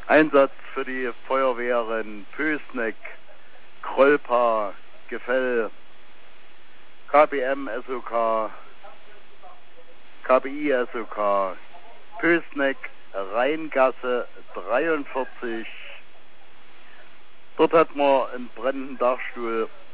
Einsatz für die Feuerwehren Pößneck, Krolpa, Gefell, KBM SOK, KBI SOK, Pößneck, Rheingasse 43. Dort hat man einen brennenden Dachstuhl